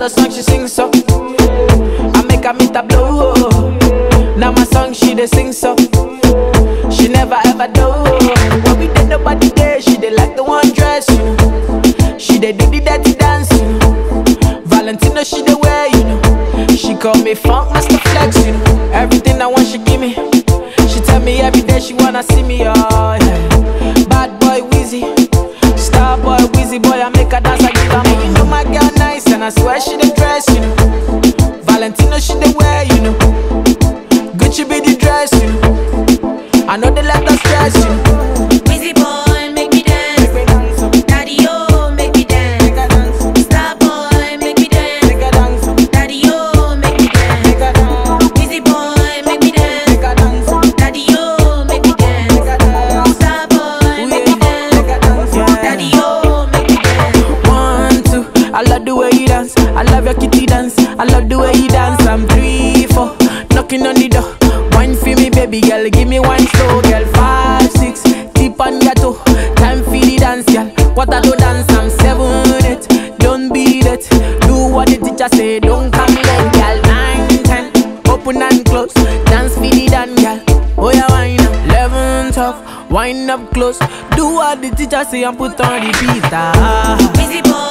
the song she sings so. I make her meet a blow. Now my song she dey sing so. She never ever do. When we did nobody there, she did like the one dress, you know. She did do the dirty dance, you know. Valentino she dey wear, you know. She call me Funk Master Flex, you know. Everything I want she give me. She tell me every day she wanna see me, oh yeah. Bad boy Weezy, star boy Weezy boy, I make her dance, I give her money. You know my girl nice and I swear she the dress, you know. Valentino she the wear, you know. Gucci be the dress, you know. I know they let us stress, you know. Weezy boy make me dance, Daddy O make me dance, star boy make me dance, Daddy O make me dance, Weezy boy make me dance, Daddy O make me dance, star boy make me dance, Daddy O make me dance. 1, 2, I love the way you dance. I love your kitty dance. I love the way you dance. I'm 3, 4, knocking on the door. Wine for me, baby girl. Give me one slow, girl. 5, 6, tip on your toe. Time for the dance, girl. What I do dance, I'm 7, 8. Don't beat it. Do what the teacher say. Don't come late, girl. 9, 10, open and close. Dance for the dance, girl. Oh yeah, wine up. 11, 12, wind up close. Do what the teacher say and put on the beat. Weezy boy